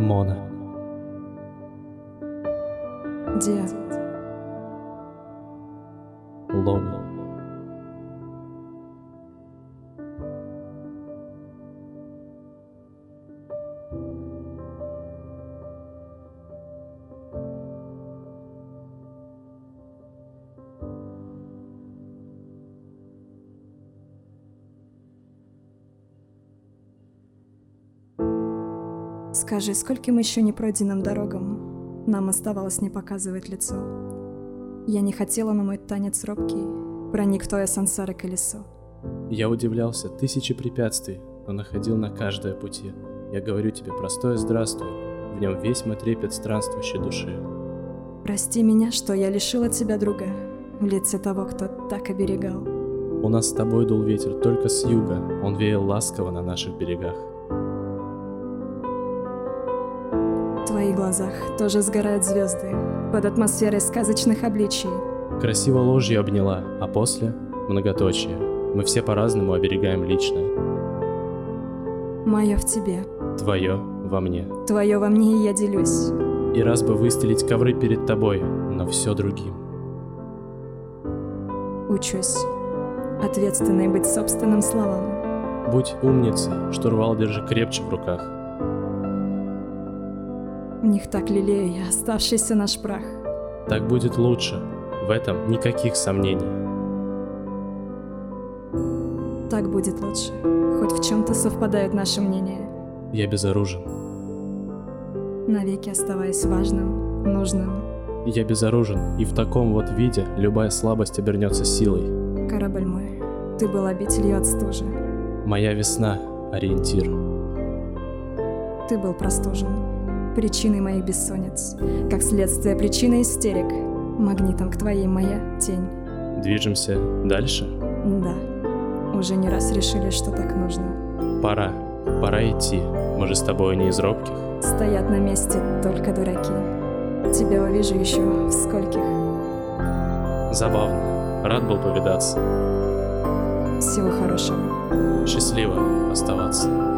Мона. Диа. Ломи. Скажи, скольким еще непройденным дорогам нам оставалось не показывать лицо? Я не хотела, но мой танец робкий проник в твое сансары колесо. Я удивлялся тысячи препятствий, но находил на каждое пути. Я говорю тебе простое здравствуй, в нем весь мой трепет странствующей души. Прости меня, что я лишила тебя друга в лице того, кто так оберегал. У нас с тобой дул ветер только с юга, он веял ласково на наших берегах. В твоих глазах тоже сгорают звезды под атмосферой сказочных обличий. Красиво ложью обняла, а после — многоточие. Мы все по-разному оберегаем личное. Мое в тебе, Твое во мне. твое во мне, и я делюсь. И раз бы выстелить ковры перед тобой, но все другим. Учусь ответственной быть собственным словам. Будь умницей, штурвал держи крепче в руках. В них так лелею я оставшийся наш прах. Так будет лучше, в этом никаких сомнений. Так будет лучше, хоть в чем-то совпадают наши мнения, Я безоружен. навеки оставаясь важным, нужным. Я безоружен, и в таком вот виде любая слабость обернется силой. Корабль мой, ты был обителью от стужи. Моя весна — ориентир. Ты был простужен, причиной моих бессонниц, как следствие причины истерик, магнитом к твоей моя тень. Движемся дальше? Да, уже не раз решили, что так нужно. Пора идти. Мы же с тобой не из робких. Стоят на месте только дураки. Тебя увижу еще в скольких. Забавно. Рад был повидаться. Всего хорошего. Счастливо оставаться.